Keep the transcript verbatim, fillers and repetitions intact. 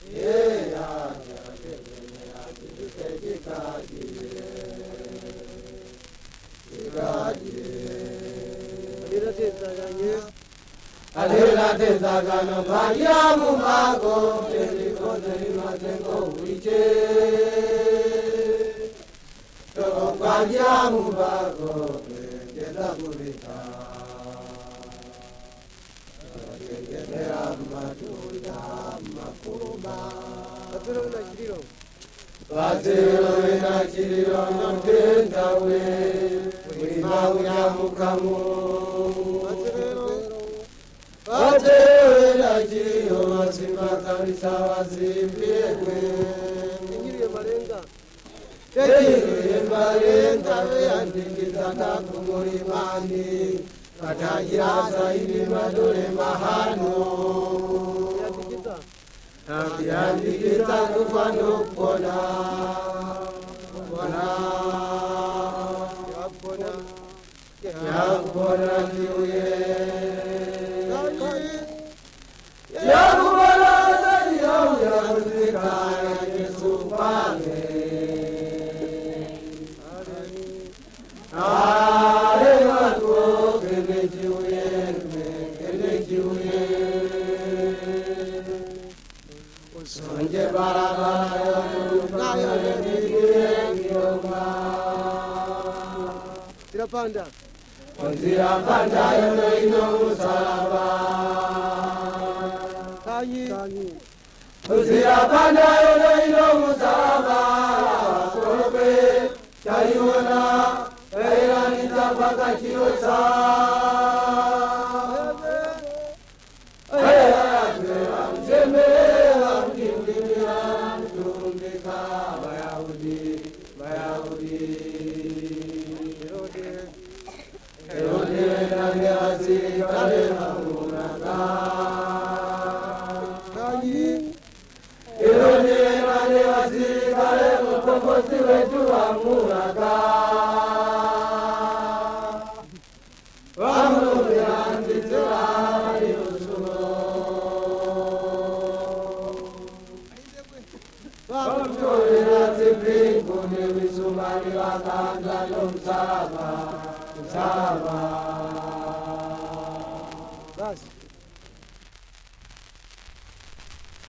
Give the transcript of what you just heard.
Adela de Zagano Maria Mumago, Telephone Mazengo, Wiche. So Maria Mumago, Gela Burita. Gela Matuda Makuma. Atero na Chiro. Atero na Chiro, no tenda we. We Mauya Mukamu. Ate la jio simaka risawa zimbiwe ngiri malenga ngiri malenga we andikizana kumuri mani katajira saini madole mahano yandikiza yandikiza kufano pona pona yapona yapona niwe Ya Bala ya ya zikaya Yesupane Are mako kene jiwe kene jiwe Usonje bara bara ya ya ni yoma Tirapanda Tirapanda yo ino musaba Uzira panda yole ilo musaba Korobe Chayona Eira nitapaka chiyosa Eira Eira Mjemela Mjimdimia Mtumbika Bayahudi Bayahudi Herode Herode Nani Asi Kale Hamunaka Ironi mane wasi kale mpokosi wetu wa muraga Wamu yanditila yusumo Wamu cholela zipingu ni wisumani wakanda no msaba Msaba